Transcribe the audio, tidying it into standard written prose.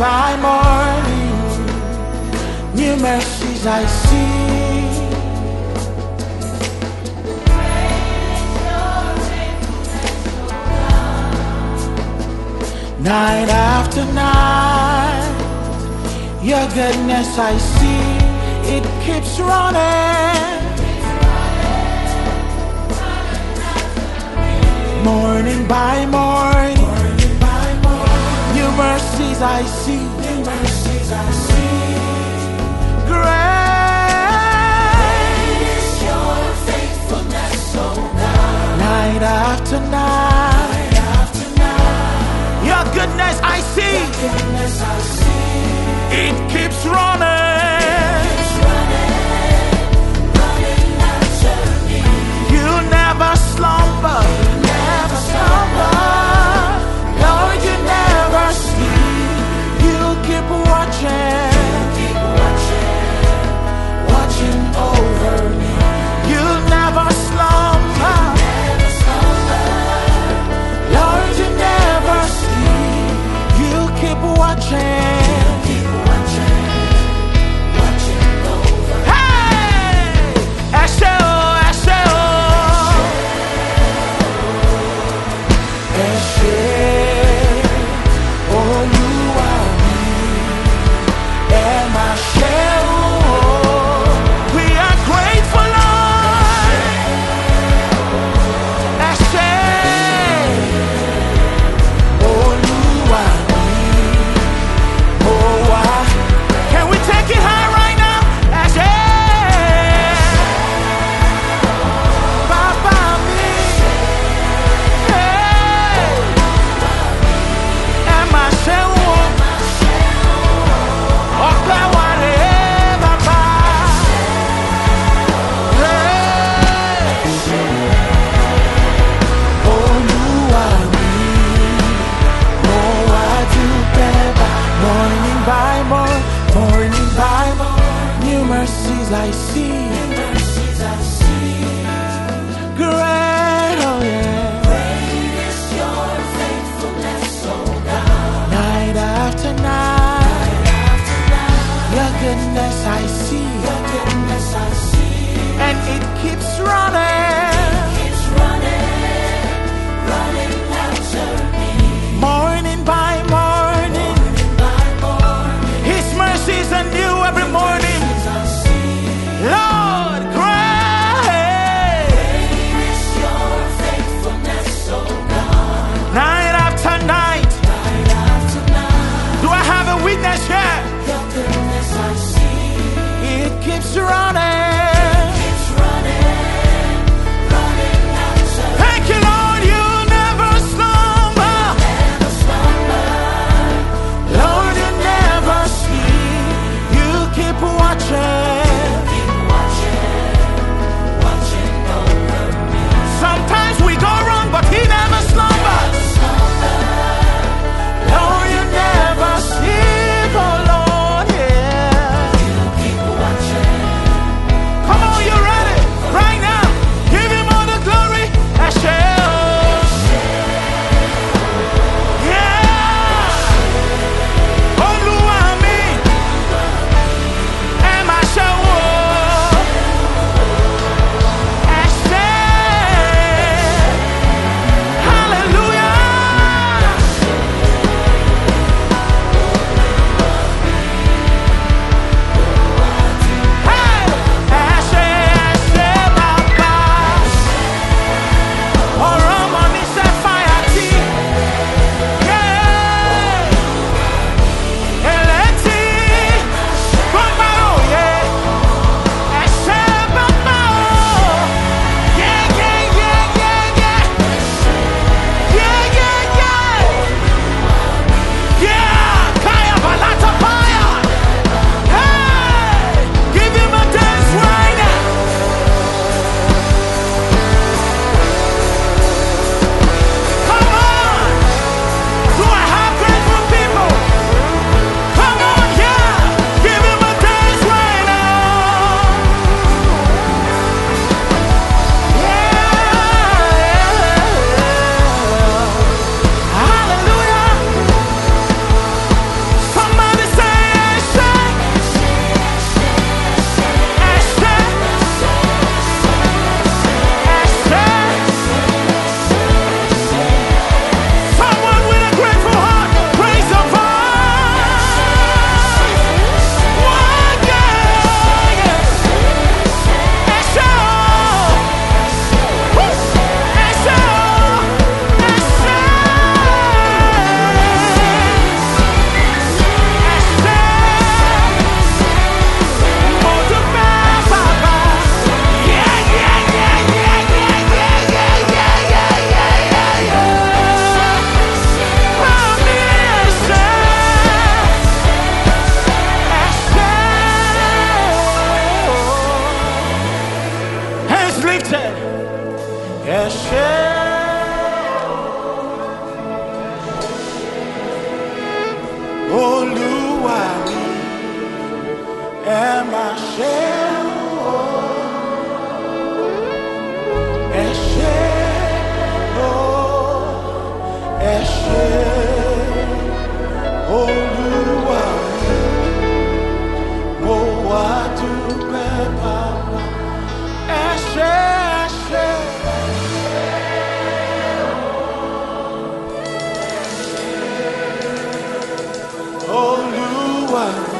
by morning, new mercies I see. Night after night, your goodness I see. It keeps running. Morning by morning, new mercies I see. Great is your faithfulness, oh God. Night after night, your goodness I see. It keeps running. You never slumber. Lord, you never sleep. You keep watching over me. You never slumber. Lord, you never sleep. You keep watching over me. Hey, Asher. I see, great, oh yeah. Great is your faithfulness, oh God. Night after night, your goodness I see, and it keeps running, running after me. Morning by morning, His mercies are new every morning. Lord, great is your faithfulness, oh God. Night after night, do I have a witness here? Your goodness I see. Olúwa mi, ẹ máa ṣe o, ẹ ṣe o, ẹ ṣe Olúwa mi, mo wá dúpẹ́ bàbá, ẹ ṣe, ẹ ṣe. Olúwa.